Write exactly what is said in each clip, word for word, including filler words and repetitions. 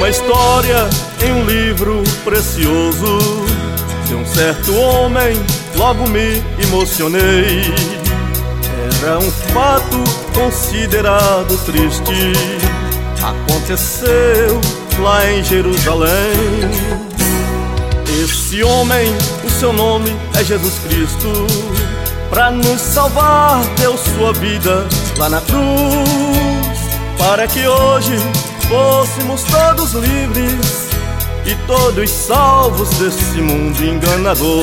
uma história em um livro precioso de um certo homem, logo me emocionei. Era um fato considerado triste, aconteceu lá em Jerusalém. Esse homem, o seu nome é Jesus Cristo. Pra nos salvar deu sua vida lá na cruz, para que hoje fôssemos todos livres e todos salvos desse mundo enganador.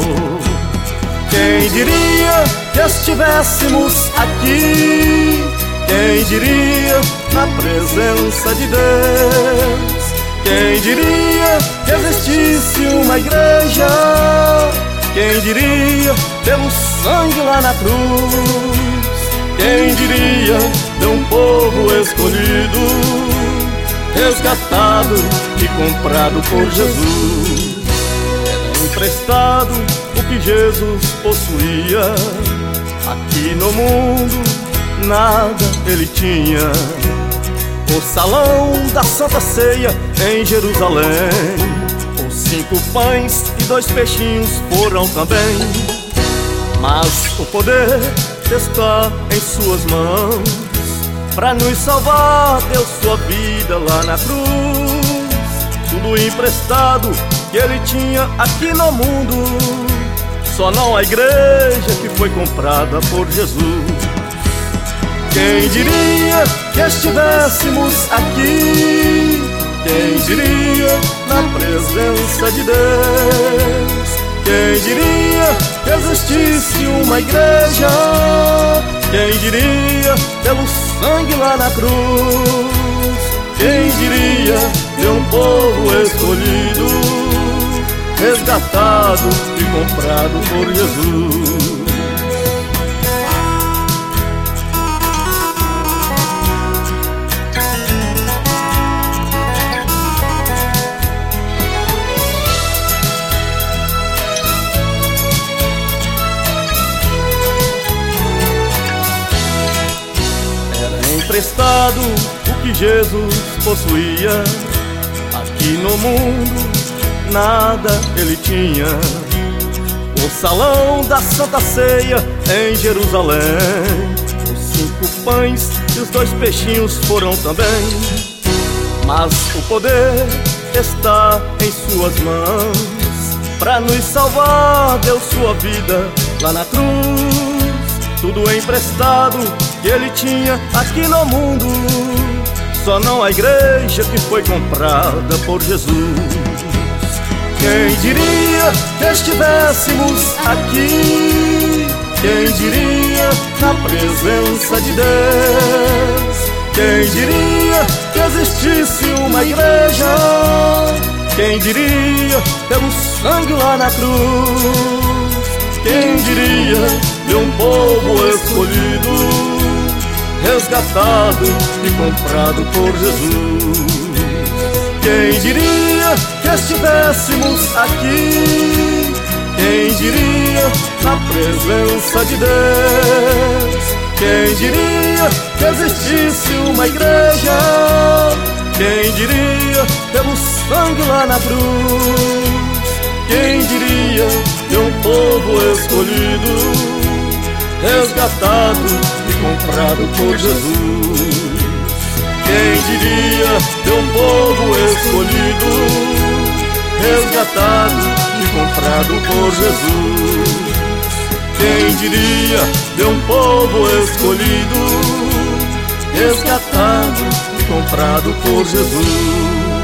Quem diria que estivéssemos aqui? Quem diria na presença de Deus? Quem diria que existisse uma igreja? Quem diria pelo sangue lá na cruz? Quem diria de um povo escolhido, resgatado e comprado por Jesus? Era emprestado o que Jesus possuía. Aqui no mundo nada ele tinha. O salão da Santa Ceia em Jerusalém, os cinco pães e dois peixinhos foram também. Mas o poder está em suas mãos. Pra nos salvar deu sua vida lá na cruz. Tudo emprestado que ele tinha aqui no mundo, só não a igreja que foi comprada por Jesus. Quem diria que estivéssemos aqui? Quem diria na presença de Deus? Quem diria que existisse uma igreja? Quem diria pelo sangue lá na cruz? Quem diria de um povo escolhido, resgatado e comprado por Jesus? Emprestado o que Jesus possuía. Aqui no mundo nada ele tinha. O salão da Santa Ceia em Jerusalém, os cinco pães e os dois peixinhos foram também. Mas o poder está em suas mãos. Pra nos salvar deu sua vida lá na cruz. Tudo emprestado que ele tinha aqui no mundo, só não a igreja que foi comprada por Jesus. Quem diria que estivéssemos aqui? Quem diria na presença de Deus? Quem diria que existisse uma igreja? Quem diria pelo sangue lá na cruz? Quem diria de um povo escolhido, resgatado e comprado por Jesus? Quem diria que estivéssemos aqui? Quem diria na presença de Deus? Quem diria que existisse uma igreja? Quem diria pelo sangue lá na cruz? Quem diria de um povo escolhido, resgatado e comprado por Jesus? Quem diria de um povo escolhido, resgatado e comprado por Jesus? Quem diria de um povo escolhido, resgatado e comprado por Jesus?